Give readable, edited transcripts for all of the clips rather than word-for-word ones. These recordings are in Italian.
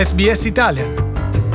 SBS Italian.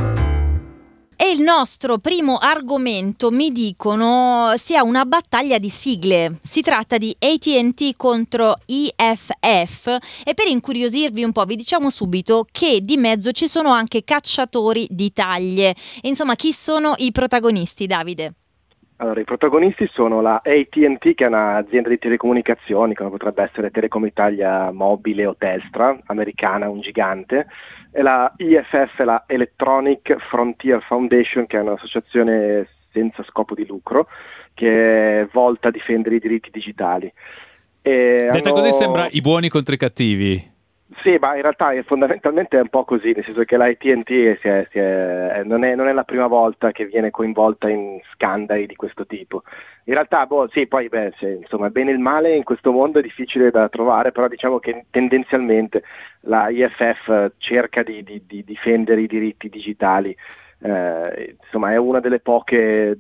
E il nostro primo argomento, mi dicono, sia una battaglia di sigle. Si tratta di AT&T contro EFF e per incuriosirvi un po' vi diciamo subito che di mezzo ci sono anche cacciatori di taglie. Insomma, chi sono i protagonisti, Davide? Allora, i protagonisti sono la AT&T, che è un'azienda di telecomunicazioni, come potrebbe essere Telecom Italia Mobile o Telstra, americana, un gigante, e la EFF, la Electronic Frontier Foundation, che è un'associazione senza scopo di lucro, che è volta a difendere i diritti digitali. Detta così sembra i buoni contro i cattivi. Sì, ma in realtà fondamentalmente è un po' così, nel senso che la AT&T non è la prima volta che viene coinvolta in scandali di questo tipo. In realtà, insomma, bene e il male in questo mondo è difficile da trovare, però diciamo che tendenzialmente la IFF cerca di difendere i diritti digitali. Insomma, è una delle poche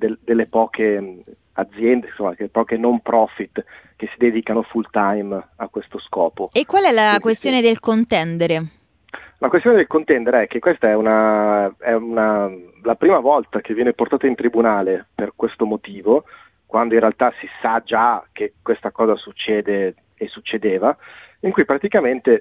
aziende, insomma, poche non profit che si dedicano full time a questo scopo. E qual è la questione del contendere? La questione del contendere è che questa è la prima volta che viene portata in tribunale per questo motivo, quando in realtà si sa già che questa cosa succede e succedeva, in cui praticamente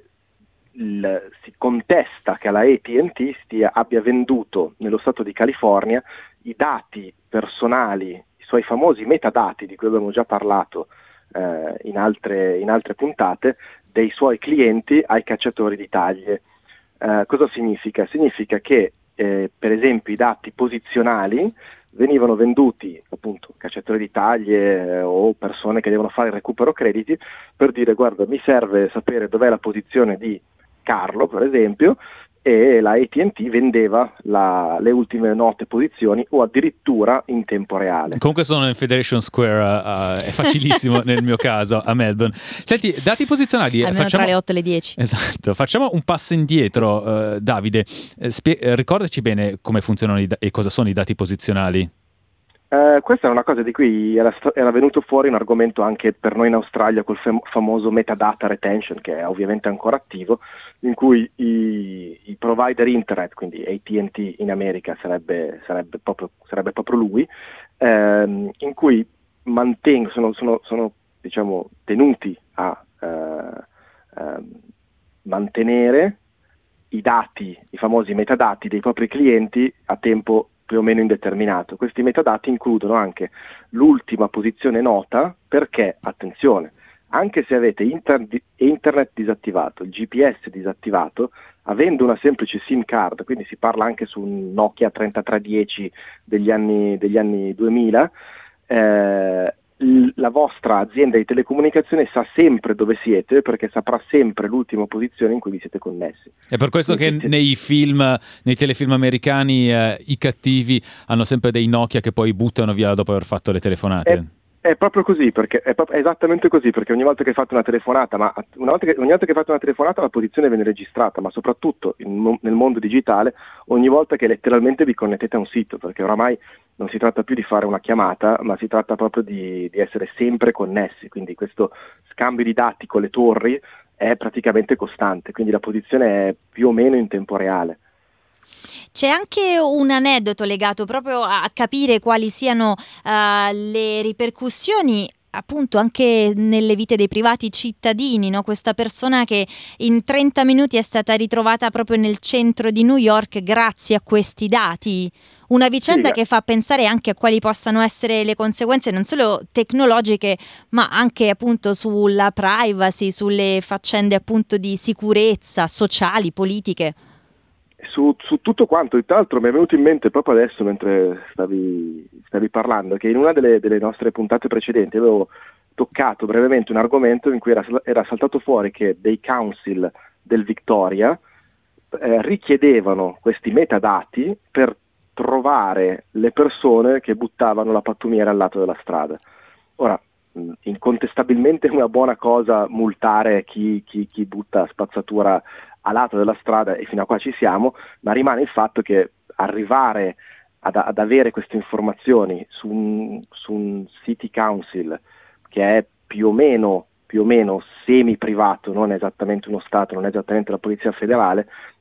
si contesta che la AT&T abbia venduto nello stato di California i dati personali, i suoi famosi metadati di cui abbiamo già parlato in altre puntate, dei suoi clienti ai cacciatori di taglie. Cosa significa? Significa che per esempio i dati posizionali venivano venduti appunto cacciatori di taglie o persone che devono fare il recupero crediti per dire: guarda, mi serve sapere dov'è la posizione di Carlo, per esempio, e la AT&T vendeva le ultime note posizioni o addirittura in tempo reale. Comunque sono in Federation Square, è facilissimo nel mio caso, a Melbourne. Senti, dati posizionali... Almeno tra le 8 e le 10. Esatto, facciamo un passo indietro, Davide. Ricordaci bene come funzionano e cosa sono i dati posizionali. Questa è una cosa di cui era venuto fuori un argomento anche per noi in Australia col famoso metadata retention, che è ovviamente ancora attivo, in cui i provider internet, quindi AT&T in America sarebbe proprio lui, in cui sono diciamo tenuti a mantenere i dati, i famosi metadati dei propri clienti a tempo più o meno indeterminato. Questi metadati includono anche l'ultima posizione nota, perché, attenzione, anche se avete internet disattivato, il GPS disattivato, avendo una semplice SIM card, quindi si parla anche su un Nokia 3310 degli anni 2000, la vostra azienda di telecomunicazione sa sempre dove siete, perché saprà sempre l'ultima posizione in cui vi siete connessi. È per questo che nei telefilm americani i cattivi hanno sempre dei Nokia che poi buttano via dopo aver fatto le telefonate. È proprio così, perché è esattamente così, perché ogni volta che fate una telefonata, la posizione viene registrata, ma soprattutto nel mondo digitale, ogni volta che letteralmente vi connettete a un sito, perché oramai non si tratta più di fare una chiamata, ma si tratta proprio di essere sempre connessi, quindi questo scambio di dati con le torri è praticamente costante, quindi la posizione è più o meno in tempo reale. C'è anche un aneddoto legato proprio a capire quali siano le ripercussioni appunto anche nelle vite dei privati cittadini, no? Questa persona che in 30 minuti è stata ritrovata proprio nel centro di New York grazie a questi dati. Una vicenda che fa pensare anche a quali possano essere le conseguenze non solo tecnologiche, ma anche appunto sulla privacy, sulle faccende appunto di sicurezza, sociali, politiche. Su tutto quanto. Tra l'altro mi è venuto in mente proprio adesso, mentre stavi parlando, che in una delle nostre puntate precedenti avevo toccato brevemente un argomento in cui era saltato fuori che dei council del Victoria richiedevano questi metadati per trovare le persone che buttavano la pattumiera al lato della strada. Ora, incontestabilmente è una buona cosa multare chi butta spazzatura a lato della strada, e fino a qua ci siamo, ma rimane il fatto che arrivare ad avere queste informazioni su un city council che è più o meno semi privato, non esattamente uno stato, non è esattamente la polizia federale,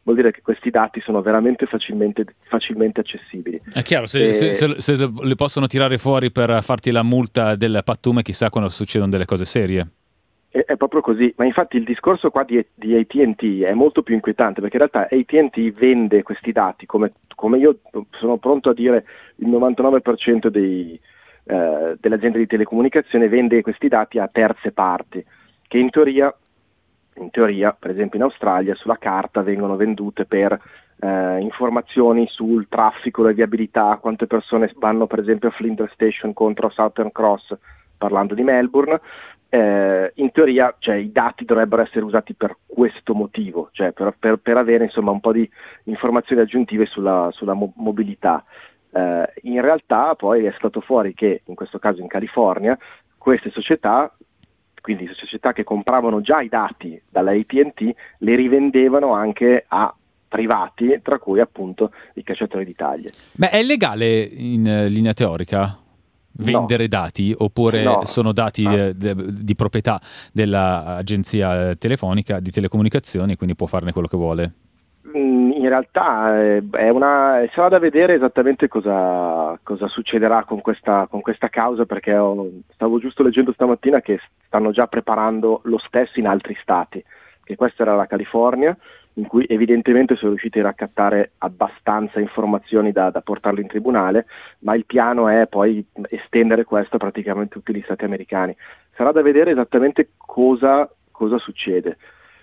vuol dire che questi dati sono veramente facilmente accessibili. È chiaro, se le possono tirare fuori per farti la multa del pattume, chissà quando succedono delle cose serie. È proprio così, ma infatti il discorso qua di AT&T è molto più inquietante, perché in realtà AT&T vende questi dati, come io sono pronto a dire il 99% delle aziende di telecomunicazione vende questi dati a terze parti, che in teoria, per esempio in Australia, sulla carta vengono vendute per informazioni sul traffico, la viabilità, quante persone vanno per esempio a Flinders Station contro Southern Cross, parlando di Melbourne. In teoria, cioè, i dati dovrebbero essere usati per questo motivo, cioè per avere insomma un po' di informazioni aggiuntive sulla mobilità. In realtà poi è stato fuori che in questo caso in California queste società, quindi società che compravano già i dati dalla AT&T, li rivendevano anche a privati, tra cui appunto i cacciatori di taglie. Beh, è illegale in linea teorica vendere dati, oppure sono dati di proprietà dell'agenzia telefonica di telecomunicazioni, quindi può farne quello che vuole? In realtà sarà da vedere esattamente cosa succederà con questa causa, perché stavo giusto leggendo stamattina che stanno già preparando lo stesso in altri stati, che questa era la California, in cui evidentemente sono riusciti a raccattare abbastanza informazioni da portarlo in tribunale, ma il piano è poi estendere questo a praticamente tutti gli stati americani. Sarà da vedere esattamente cosa succede,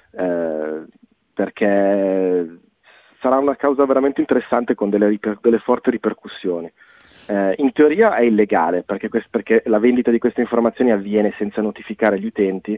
perché sarà una causa veramente interessante con delle forti ripercussioni. In teoria è illegale, perché la vendita di queste informazioni avviene senza notificare gli utenti,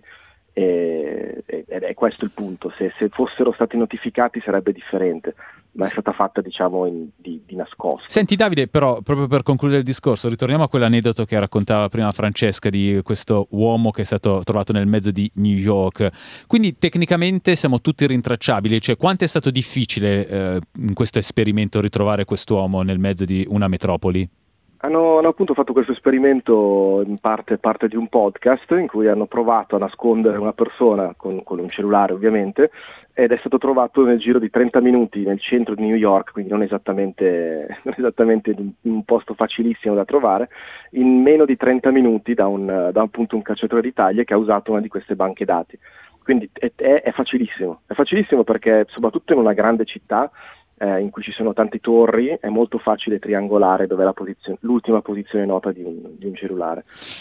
ed è questo il punto. Se fossero stati notificati sarebbe differente, ma è stata fatta diciamo di nascosto. Senti Davide, però proprio per concludere il discorso ritorniamo a quell'aneddoto che raccontava prima Francesca di questo uomo che è stato trovato nel mezzo di New York. Quindi tecnicamente siamo tutti rintracciabili, cioè quanto è stato difficile in questo esperimento ritrovare quest'uomo nel mezzo di una metropoli? Hanno appunto fatto questo esperimento in parte di un podcast in cui hanno provato a nascondere una persona con un cellulare ovviamente, ed è stato trovato nel giro di 30 minuti nel centro di New York, quindi non esattamente in un posto facilissimo da trovare, in meno di 30 minuti da un cacciatore di taglie che ha usato una di queste banche dati. Quindi è facilissimo perché soprattutto in una grande città in cui ci sono tante torri è molto facile triangolare dove è l'ultima posizione nota di un cellulare.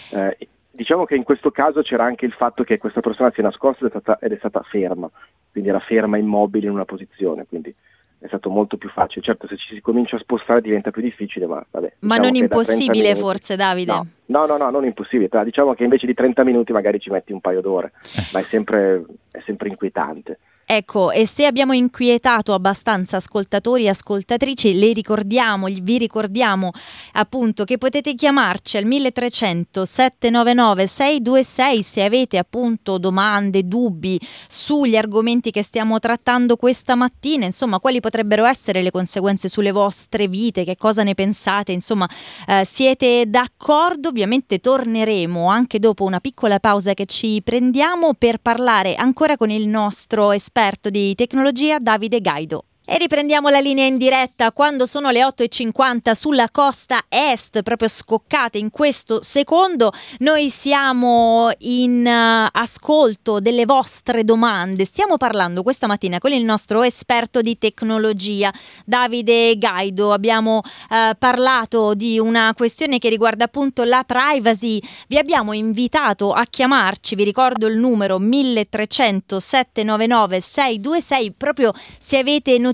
Diciamo che in questo caso c'era anche il fatto che questa persona si è nascosta ed è stata ferma, quindi era ferma immobile in una posizione, quindi è stato molto più facile. Certo, se ci si comincia a spostare diventa più difficile, ma vabbè. Ma diciamo non impossibile forse, Davide? No, non impossibile, però diciamo che invece di 30 minuti magari ci metti un paio d'ore, ma è sempre inquietante. Ecco, e se abbiamo inquietato abbastanza ascoltatori e ascoltatrici, vi ricordiamo appunto che potete chiamarci al 1300 799 626 se avete appunto domande, dubbi sugli argomenti che stiamo trattando questa mattina, insomma quali potrebbero essere le conseguenze sulle vostre vite, che cosa ne pensate, insomma siete d'accordo? Ovviamente torneremo anche dopo una piccola pausa che ci prendiamo per parlare ancora con il nostro esperto di tecnologia Davide Gaido. E riprendiamo la linea in diretta quando sono le 8:50 sulla costa est, proprio scoccate in questo secondo. Noi siamo in ascolto delle vostre domande. Stiamo parlando questa mattina con il nostro esperto di tecnologia, Davide Gaido. Abbiamo parlato di una questione che riguarda appunto la privacy. Vi abbiamo invitato a chiamarci, vi ricordo il numero 1300 799 626, proprio se avete notizie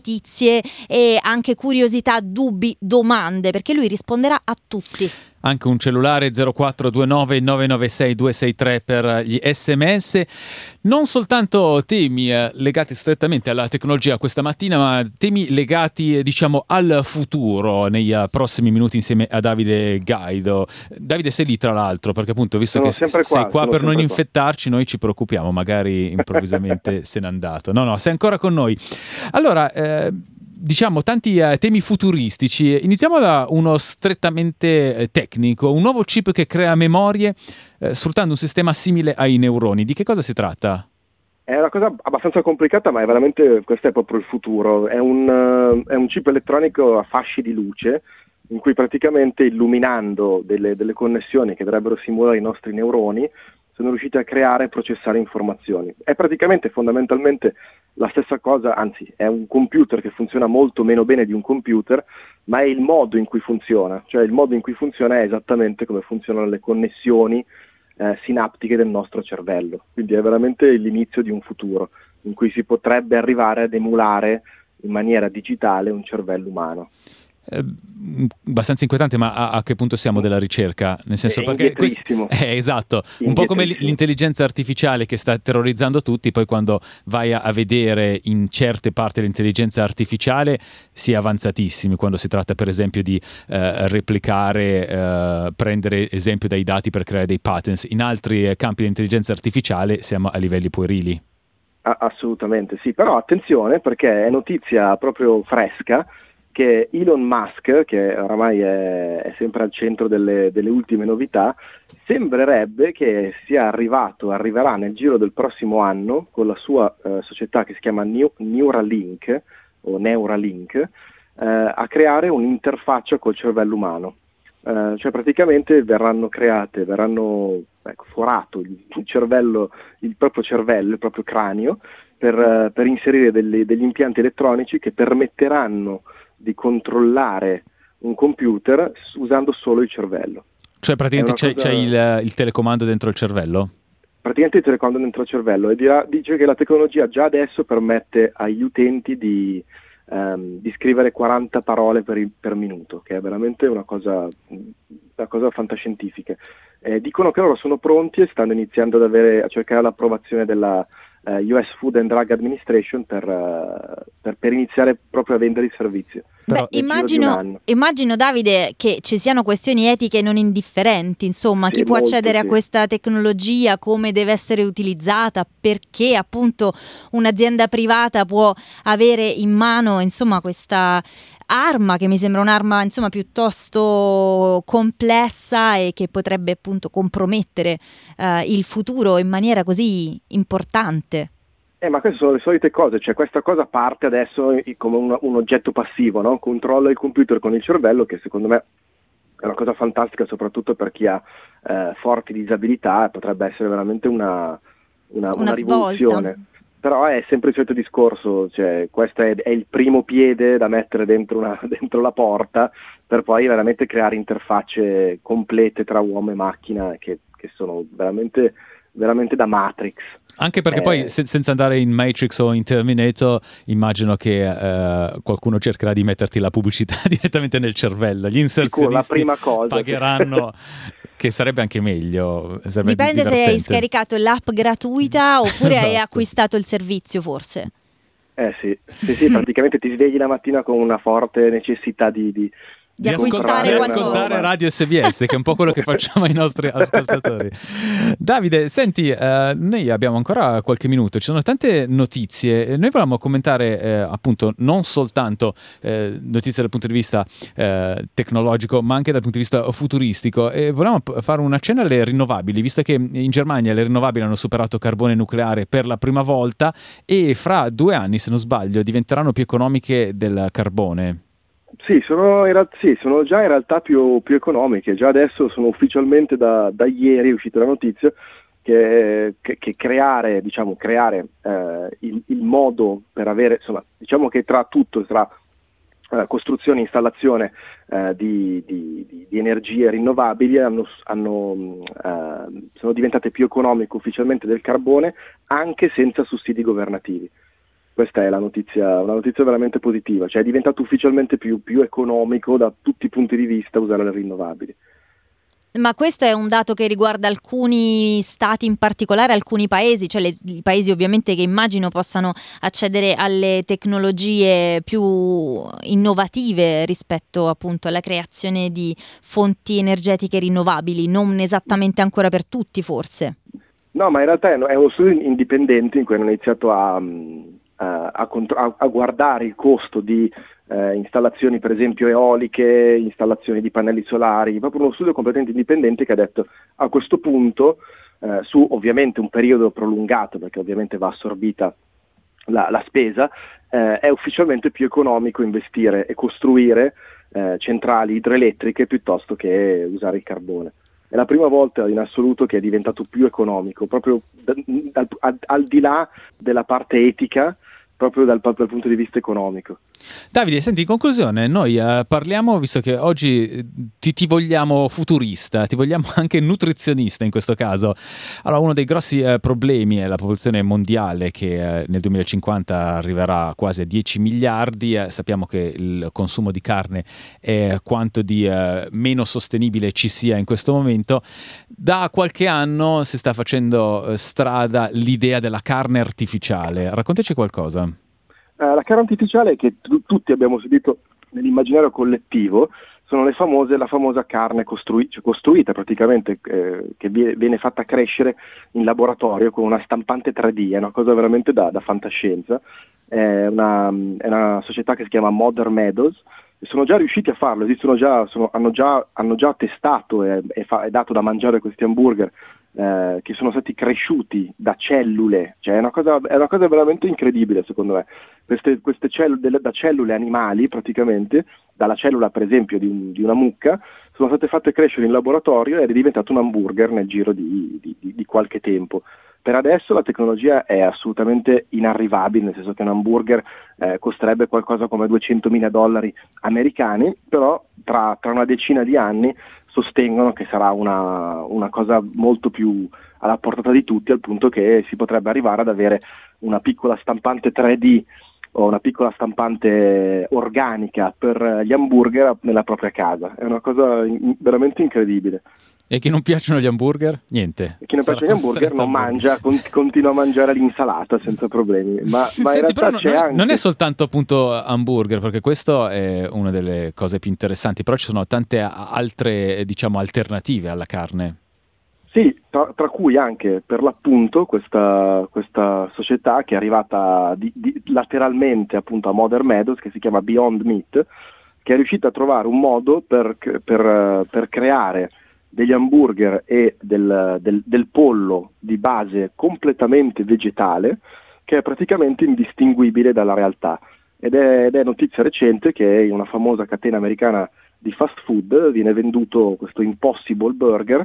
e anche curiosità, dubbi, domande, perché lui risponderà a tutti. Anche un cellulare 0429 996 263 per gli SMS. Non soltanto temi legati strettamente alla tecnologia questa mattina, ma temi legati diciamo al futuro nei prossimi minuti insieme a Davide Gaido. Davide, sei lì tra l'altro, perché appunto visto che sei qua per non infettarci, noi ci preoccupiamo, magari improvvisamente se n'è andato. No, sei ancora con noi. Allora, diciamo tanti temi futuristici. Iniziamo da uno strettamente tecnico, un nuovo chip che crea memorie sfruttando un sistema simile ai neuroni. Di che cosa si tratta? È una cosa abbastanza complicata, ma è veramente, questo è proprio il futuro. È un chip elettronico a fasci di luce, in cui praticamente illuminando delle connessioni che dovrebbero simulare i nostri neuroni, sono riusciti a creare e processare informazioni. È praticamente fondamentalmente la stessa cosa, anzi è un computer che funziona molto meno bene di un computer, ma è il modo in cui funziona, cioè il modo in cui funziona è esattamente come funzionano le connessioni sinaptiche del nostro cervello. Quindi è veramente l'inizio di un futuro in cui si potrebbe arrivare ad emulare in maniera digitale un cervello umano. Abbastanza inquietante, ma a che punto siamo della ricerca? Nel senso, perché esatto, un po' come l'intelligenza artificiale che sta terrorizzando tutti, poi quando vai a vedere in certe parti dell'intelligenza artificiale si è avanzatissimi, quando si tratta per esempio di replicare, prendere esempio dai dati per creare dei patterns. In altri campi di intelligenza artificiale siamo a livelli puerili. Assolutamente sì, però attenzione, perché è notizia proprio fresca che Elon Musk, che oramai è sempre al centro delle ultime novità, sembrerebbe che arriverà nel giro del prossimo anno con la sua società che si chiama Neuralink, a creare un'interfaccia col cervello umano. Cioè praticamente verranno forato il cervello, il proprio cervello, il proprio cranio, per inserire degli impianti elettronici che permetteranno di controllare un computer usando solo il cervello. Cioè praticamente c'è il telecomando dentro il cervello? Praticamente il telecomando dentro il cervello, e dice che la tecnologia già adesso permette agli utenti di scrivere 40 parole per minuto, che è veramente una cosa fantascientifica. Dicono che loro sono pronti e stanno iniziando a cercare l'approvazione della US Food and Drug Administration per iniziare proprio a vendere il servizio. Beh, immagino Davide che ci siano questioni etiche non indifferenti, insomma, sì, chi può accedere a sì. questa tecnologia, come deve essere utilizzata, perché appunto un'azienda privata può avere in mano, insomma, questa arma che mi sembra un'arma, insomma, piuttosto complessa e che potrebbe appunto compromettere il futuro in maniera così importante. Ma queste sono le solite cose, cioè questa cosa parte adesso come un oggetto passivo, no? Controlla il computer con il cervello, che secondo me è una cosa fantastica, soprattutto per chi ha forti disabilità, potrebbe essere veramente una rivoluzione. Svolta. Però è sempre il solito discorso, cioè questo è il primo piede da mettere dentro la porta, per poi veramente creare interfacce complete tra uomo e macchina che sono veramente, veramente da Matrix. Anche perché poi senza andare in Matrix o in Terminator, immagino che qualcuno cercherà di metterti la pubblicità direttamente nel cervello. Gli inserzionisti la prima cosa pagheranno, che sarebbe anche meglio. Dipende se hai scaricato l'app gratuita oppure esatto. Hai acquistato il servizio, forse. Sì, praticamente ti svegli la mattina con una forte necessità di ascoltare Radio SBS, che è un po' quello che facciamo ai nostri ascoltatori. Davide, senti, noi abbiamo ancora qualche minuto, ci sono tante notizie, noi volevamo commentare appunto non soltanto notizie dal punto di vista tecnologico, ma anche dal punto di vista futuristico, e volevamo fare un accenno alle rinnovabili, visto che in Germania le rinnovabili hanno superato carbone nucleare per la prima volta e fra 2 anni, se non sbaglio, diventeranno più economiche del carbone. Sì, sono già in realtà più economiche. Già adesso sono ufficialmente da ieri è uscita la notizia che creare il modo per avere, insomma, diciamo che tra costruzione e installazione di energie rinnovabili sono diventate più economiche ufficialmente del carbone, anche senza sussidi governativi. Questa è una notizia veramente positiva, cioè è diventato ufficialmente più economico da tutti i punti di vista usare le rinnovabili. Ma questo è un dato che riguarda alcuni stati in particolare, alcuni paesi, cioè i paesi ovviamente che immagino possano accedere alle tecnologie più innovative rispetto appunto alla creazione di fonti energetiche rinnovabili, non esattamente ancora per tutti forse. No, ma in realtà è uno studio indipendente in cui hanno iniziato a guardare il costo di installazioni per esempio eoliche, installazioni di pannelli solari, proprio uno studio completamente indipendente che ha detto a questo punto su ovviamente un periodo prolungato, perché ovviamente va assorbita la spesa, è ufficialmente più economico investire e costruire centrali idroelettriche piuttosto che usare il carbone. È la prima volta in assoluto che è diventato più economico, proprio al di là della parte etica, proprio dal punto di vista economico. Davide, senti, in conclusione, noi parliamo, visto che oggi ti vogliamo futurista, ti vogliamo anche nutrizionista in questo caso. Allora, uno dei grossi problemi è la popolazione mondiale che nel 2050 arriverà quasi a 10 miliardi. Sappiamo che il consumo di carne è quanto di meno sostenibile ci sia in questo momento. Da qualche anno si sta facendo strada l'idea della carne artificiale. Raccontaci qualcosa. La carne artificiale che tutti abbiamo sentito nell'immaginario collettivo sono la famosa carne costruita praticamente, che viene fatta crescere in laboratorio con una stampante 3D, è una cosa veramente da fantascienza. È una società che si chiama Modern Meadows, e sono già riusciti a farlo, hanno già testato e dato da mangiare questi hamburger che sono stati cresciuti da cellule, cioè è una cosa veramente incredibile secondo me. Queste cellule, da cellule animali praticamente, dalla cellula per esempio di una mucca, sono state fatte crescere in laboratorio ed è diventato un hamburger nel giro di qualche tempo. Per adesso la tecnologia è assolutamente inarrivabile, nel senso che un hamburger costerebbe qualcosa come $200.000 americani, però tra una decina di anni sostengono che sarà una cosa molto più alla portata di tutti, al punto che si potrebbe arrivare ad avere una piccola stampante 3D o una piccola stampante organica per gli hamburger nella propria casa. È una cosa veramente incredibile. E chi non piacciono gli hamburger? Niente. E chi non piacciono gli hamburger non mangia, continua a mangiare l'insalata senza problemi. Ma in realtà non è soltanto appunto hamburger, perché questo è una delle cose più interessanti, però ci sono tante altre, diciamo, alternative alla carne. Sì, tra cui anche per l'appunto questa società che è arrivata lateralmente appunto a Modern Meadows, che si chiama Beyond Meat, che è riuscita a trovare un modo per creare degli hamburger e del pollo di base completamente vegetale, che è praticamente indistinguibile dalla realtà. Ed è notizia recente che in una famosa catena americana di fast food viene venduto questo Impossible Burger,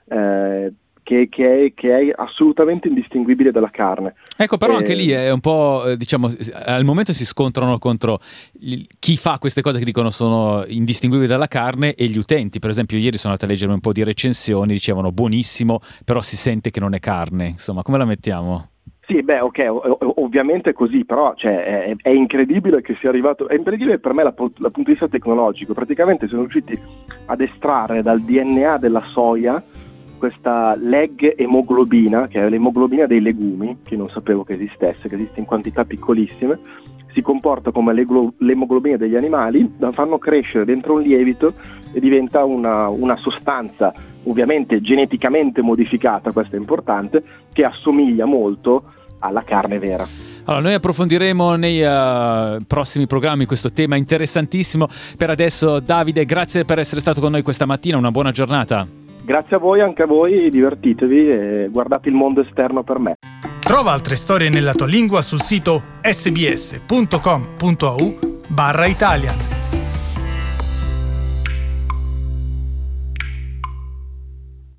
che è assolutamente indistinguibile dalla carne. Ecco, però anche lì è un po', diciamo, al momento si scontrano contro chi fa queste cose che dicono sono indistinguibili dalla carne e gli utenti. Per esempio ieri sono andato a leggere un po' di recensioni, dicevano buonissimo, però si sente che non è carne. Insomma, come la mettiamo? Sì, beh, ok, ovviamente è così, però cioè, è incredibile che sia arrivato, è incredibile per me dal punto di vista tecnologico. Praticamente sono riusciti ad estrarre dal DNA della soia questa leg emoglobina, che è l'emoglobina dei legumi, che non sapevo che esistesse, che esiste in quantità piccolissime, si comporta come l'emoglobina degli animali, la fanno crescere dentro un lievito e diventa una sostanza ovviamente geneticamente modificata, questo è importante, che assomiglia molto alla carne vera. Allora, noi approfondiremo nei prossimi programmi questo tema interessantissimo. Per adesso, Davide, grazie per essere stato con noi questa mattina, una buona giornata. Grazie a voi, anche a voi, divertitevi e guardate il mondo esterno per me. Trova altre storie nella tua lingua sul sito sbs.com.au/Italian.